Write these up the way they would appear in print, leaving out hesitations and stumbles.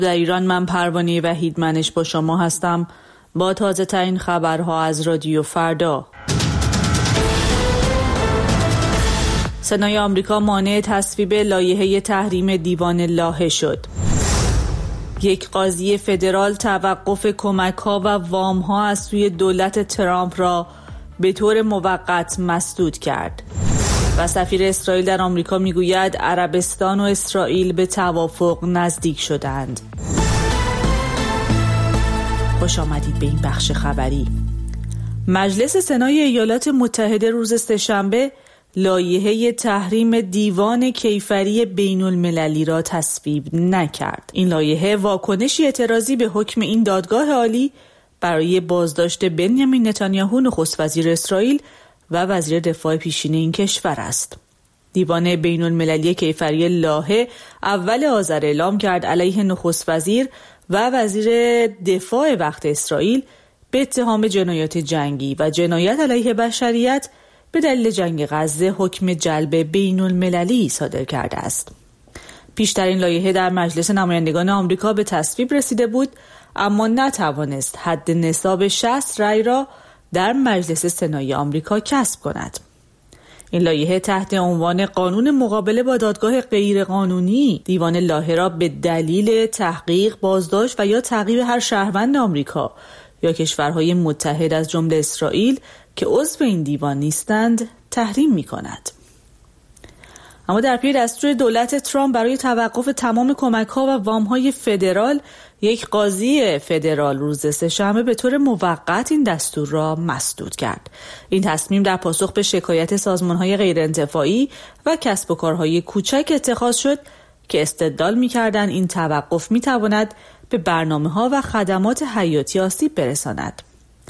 در ایران من پروانه وحیدمنش با شما هستم با تازه ترین خبرها از رادیو فردا. سنای آمریکا مانع تصویب لایحه تحریم دیوان لاهه شد. یک قاضی فدرال توقف کمک‌ها و وام‌ها از سوی دولت ترامپ را به طور موقت مسدود کرد. و سفیر اسرائیل در آمریکا میگوید عربستان و اسرائیل به توافق نزدیک شدند. خوش آمدید به این بخش خبری. مجلس سنای ایالات متحده روز سه‌شنبه لایحه تحریم دیوان کیفری بین المللی را تصویب نکرد. این لایحه واکنشی اعتراضی به حکم این دادگاه عالی برای بازداشت بنیامین نتانیاهو نخست وزیر اسرائیل و وزیر دفاع پیشین این کشور است. دیوان بین المللی کیفری لاهه اول آذر اعلام کرد علیه نخست وزیر و وزیر دفاع وقت اسرائیل به اتهام جنایات جنگی و جنایت علیه بشریت به دلیل جنگ غزه حکم جلب بین المللی صادر کرده است. پیشترین لایحه در مجلس نمایندگان آمریکا به تصویب رسیده بود اما نتوانست حد نصاب 60 رای را در مجلس سنای آمریکا کسب کند. این لایحه تحت عنوان قانون مقابله با دادگاه غیرقانونی دیوان لاهه را به دلیل تحقیق، بازداشت و یا تعقیب هر شهروند آمریکا یا کشورهای متحد از جمله اسرائیل که عضو این دیوان نیستند تحریم می‌کند. اما در پی دستور دولت ترامپ برای توقف تمام کمک‌ها و وام‌های فدرال، یک قاضی فدرال روز سه‌شنبه به طور موقت این دستور را مسدود کرد. این تصمیم در پاسخ به شکایت سازمان‌های غیرانتفاعی و کسب و کارهای کوچک اتخاذ شد که استدلال می‌کردند این توقف می‌تواند به برنامه‌ها و خدمات حیاتی آسیب برساند.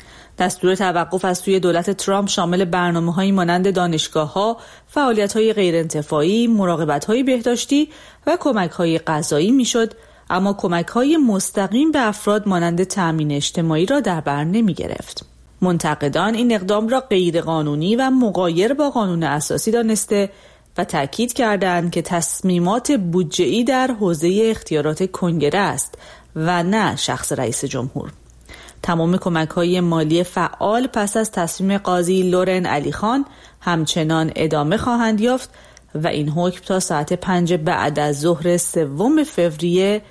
دستور توقف از سوی دولت ترامپ شامل برنامه‌هایی مانند دانشگاه‌ها، فعالیت‌های غیرانتفاعی، مراقبت‌های بهداشتی و کمک‌های غذایی می‌شد، اما کمک‌های مستقیم به افراد مانند تأمین اجتماعی را در بر نمی‌گرفت. منتقدان این اقدام را غیرقانونی و مغایر با قانون اساسی دانسته و تأکید کردند که تصمیمات بودجه‌ای در حوزه اختیارات کنگره است و نه شخص رئیس جمهور. تمام کمک‌های مالی فعال پس از تصمیم قاضی لورن علی خان همچنان ادامه خواهند یافت و این حکم تا ساعت 5 بعد از ظهر 3 فوریه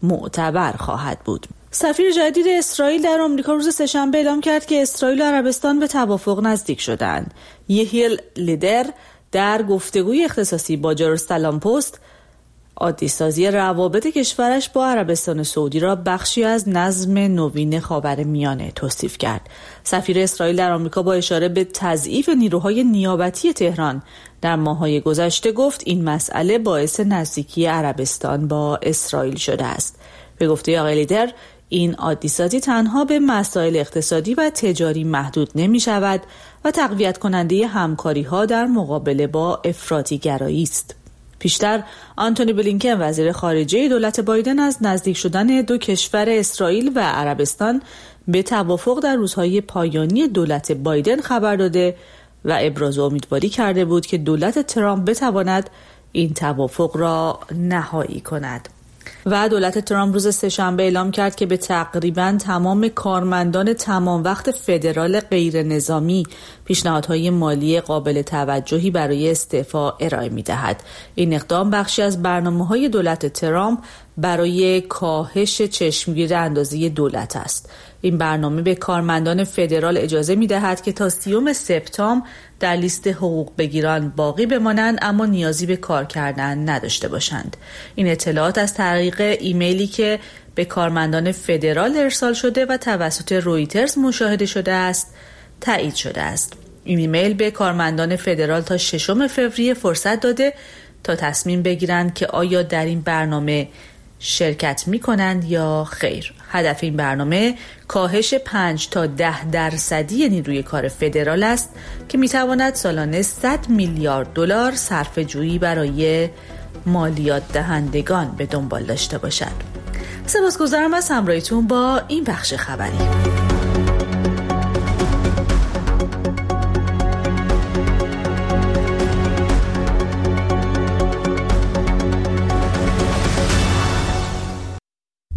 معتبر خواهد بود. سفیر جدید اسرائیل در آمریکا روز سه‌شنبه اعلام کرد که اسرائیل و عربستان به توافق نزدیک شدند. یحیی لیدر در گفتگوی اختصاصی با جروسالم پست عادی‌سازی روابط کشورش با عربستان سعودی را بخشی از نظم نوین خاورمیانه توصیف کرد. سفیر اسرائیل در آمریکا با اشاره به تضعیف نیروهای نیابتی تهران در ماه‌های گذشته گفت این مسئله باعث نزدیکی عربستان با اسرائیل شده است. به گفته آقای لیدر این عادی‌سازی تنها به مسائل اقتصادی و تجاری محدود نمی‌شود و تقویت کننده همکاری‌ها در مقابله با افراطی‌گرایی است. پیشتر آنتونی بلینکن وزیر خارجه دولت بایدن از نزدیک شدن دو کشور اسرائیل و عربستان به توافق در روزهای پایانی دولت بایدن خبر داده و ابراز امیدواری کرده بود که دولت ترامپ بتواند این توافق را نهایی کند. و دولت ترامپ روز سه‌شنبه اعلام کرد که به تقریباً تمام کارمندان تمام وقت فدرال غیر نظامی پیشنهادهای مالی قابل توجهی برای استعفا ارائه می‌دهد. این اقدام بخشی از برنامه‌های دولت ترامپ برای کاهش چشمگیر اندازه دولت است. این برنامه به کارمندان فدرال اجازه می‌دهد که تا 30 سپتامبر در لیست حقوق بگیران باقی بمانند اما نیازی به کار کردن نداشته باشند. این اطلاعات از طریق ایمیلی که به کارمندان فدرال ارسال شده و توسط رویترز مشاهده شده است تایید شده است. این ایمیل به کارمندان فدرال تا 6 فوریه فرصت داده تا تصمیم بگیرند که آیا در این برنامه شرکت می کنند یا خیر. هدف این برنامه کاهش 5 تا 10% نیروی کار فدرال است که می تواند سالانه 100 میلیارد دلار صرفه جویی برای مالیات دهندگان به دنبال داشته باشد. سپاسگزارم از همراهیتون با این بخش خبری.